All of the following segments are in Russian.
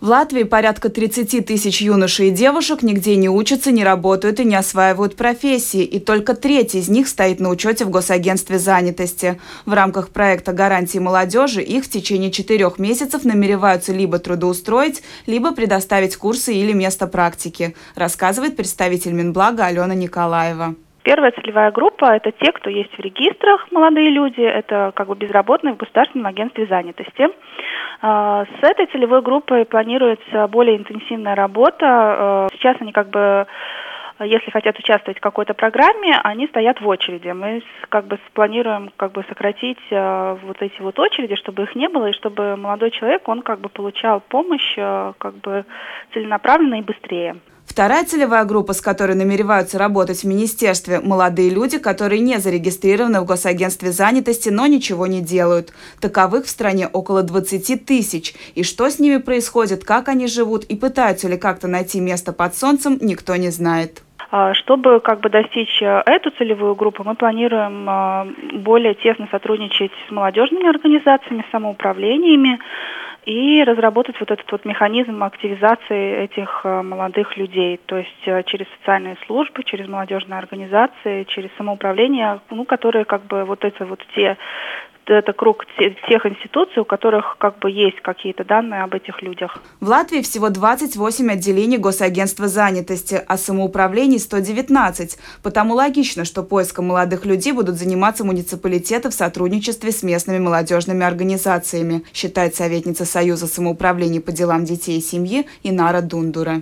В Латвии порядка 30 тысяч юношей и девушек нигде не учатся, не работают и не осваивают профессии, и только треть из них стоит на учете в Госагентстве занятости. В рамках проекта «Гарантии молодежи» их в течение 4 месяцев намереваются либо трудоустроить, либо предоставить курсы или место практики, рассказывает представитель Минблага Алена Николаева. Первая целевая группа – это те, кто есть в регистрах, молодые люди, это безработные в Государственном агентстве занятости. С этой целевой группой планируется более интенсивная работа. Сейчас они если хотят участвовать в какой-то программе, они стоят в очереди. Мы планируем сократить вот эти вот очереди, чтобы их не было, и чтобы молодой человек, он получал помощь целенаправленно и быстрее. Вторая целевая группа, с которой намереваются работать в министерстве – молодые люди, которые не зарегистрированы в Госагентстве занятости, но ничего не делают. Таковых в стране около 20 тысяч. И что с ними происходит, как они живут и пытаются ли как-то найти место под солнцем, никто не знает. Чтобы достичь эту целевую группу, мы планируем более тесно сотрудничать с молодежными организациями, самоуправлениями, и разработать этот механизм активизации этих молодых людей, то есть через социальные службы, через молодежные организации, через самоуправление, которые это круг тех институций, у которых есть какие-то данные об этих людях. В Латвии всего 28 отделений Госагентства занятости, а самоуправлений 119. Потому логично, что поиском молодых людей будут заниматься муниципалитеты в сотрудничестве с местными молодежными организациями, считает советница Союза самоуправлений по делам детей и семьи Инара Дундура.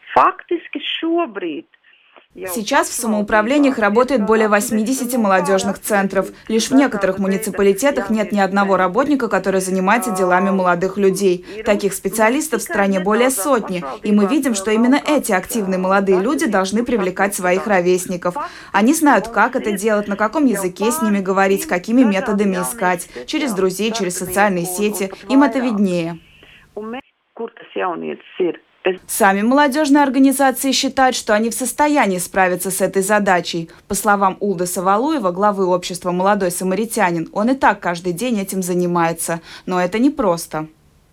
Сейчас в самоуправлениях работает более 80 молодежных центров. Лишь в некоторых муниципалитетах нет ни одного работника, который занимается делами молодых людей. Таких специалистов в стране более сотни. И мы видим, что именно эти активные молодые люди должны привлекать своих ровесников. Они знают, как это делать, на каком языке с ними говорить, какими методами искать. Через друзей, через социальные сети. Им это виднее. Сами молодежные организации считают, что они в состоянии справиться с этой задачей. По словам Улдаса Валуева, главы общества «Молодой самаритянин», он и так каждый день этим занимается. Но это непросто.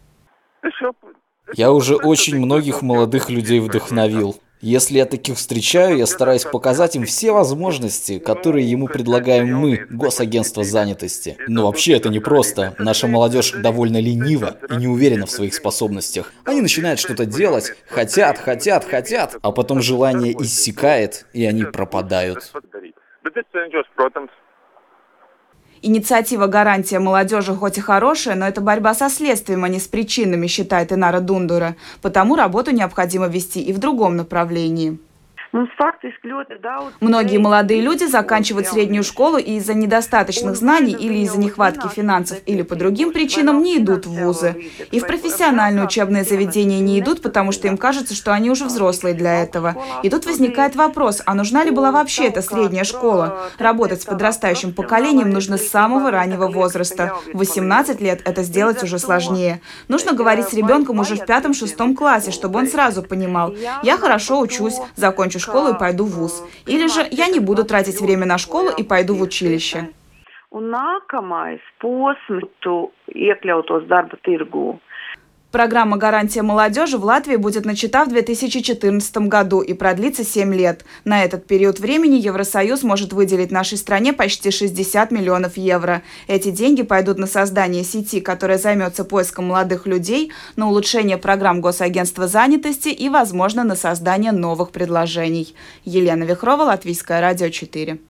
Я уже очень многих молодых людей вдохновил. Если я таких встречаю, я стараюсь показать им все возможности, которые ему предлагаем мы, Госагентство занятости. Но вообще это непросто. Наша молодежь довольно ленива и не уверена в своих способностях. Они начинают что-то делать, хотят, а потом желание иссякает, и они пропадают. Инициатива «Гарантия молодежи» хоть и хорошая, но это борьба со следствием, а не с причинами, считает Инара Дундура. Потому работу необходимо вести и в другом направлении. Многие молодые люди заканчивают среднюю школу и из-за недостаточных знаний или из-за нехватки финансов или по другим причинам не идут в вузы. И в профессиональные учебные заведения не идут, потому что им кажется, что они уже взрослые для этого. И тут возникает вопрос, а нужна ли была вообще эта средняя школа? Работать с подрастающим поколением нужно с самого раннего возраста. В 18 лет это сделать уже сложнее. Нужно говорить с ребенком уже в 5-6 классе, чтобы он сразу понимал: я хорошо учусь, закончу школу и пойду в вуз. Или же я не буду тратить время на школу и пойду в училище. Программа «Гарантия молодежи» в Латвии будет начата в 2014 году и продлится 7 лет. На этот период времени Евросоюз может выделить нашей стране почти 60 миллионов евро. Эти деньги пойдут на создание сети, которая займется поиском молодых людей, на улучшение программ Госагентства занятости и, возможно, на создание новых предложений. Елена Вихрова, Латвийское радио 4.